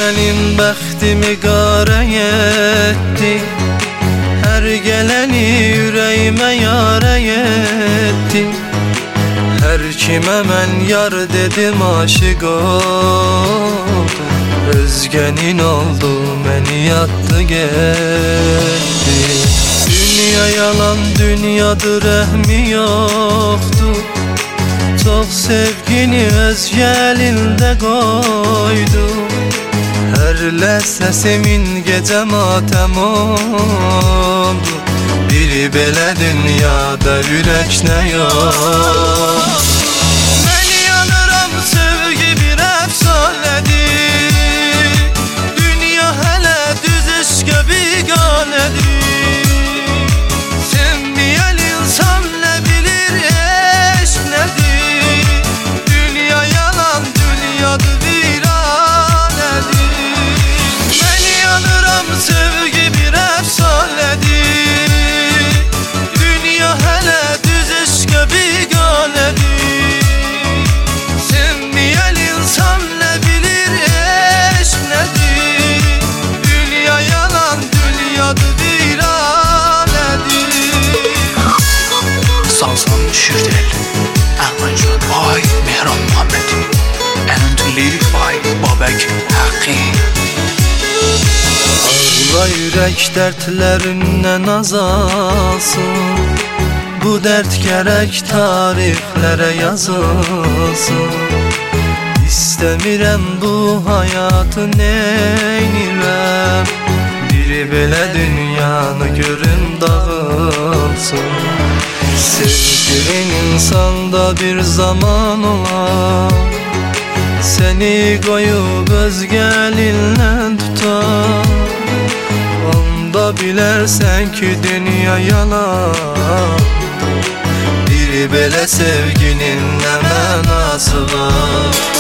Mənim bəxtimi qara etdi, hər gələni ürəyimə yara etdi. Hər kimə mən yar dedim aşık oldum, özgənin oldu məni yatdı getdi. Dünya yalan dünyadır, rəhmi yoxdur, çox sevgini özgə əlində qoydu. Hər ləzzəsimin gecə matəm oldu, biri belə dünyada ürək nə yox. Məni yanıram sevgi bir əfsanədir, dünya hələ düz eşqə biganədir. Sevməyən insan nə bilir eşq nədir, dünya yalan dünyadır viranədir. Məni yanıram sevgi bir əfsanədir, dünya hələ düz eşqə biganədir. Sevməyən insan nə bilir eşq nədir, dünya yalan dünyadır viranədir. Salsan düşür el, arrangement by Mehran Muhammed, and lyric by Babak Haqqi. Ağla ürək dərdlərindən azalsın, bu dərd gərək tarixlərə yazılsın. İstəmirəm bu həyatı neynirəm, biri belə dünyanı görüm dağılsın. Sevdiğin insanda bir zaman olar, seni qoyub özgə əlindən tutar. Onda bilərsən ki dünya yalan, biri belə sevginin nə mənası var.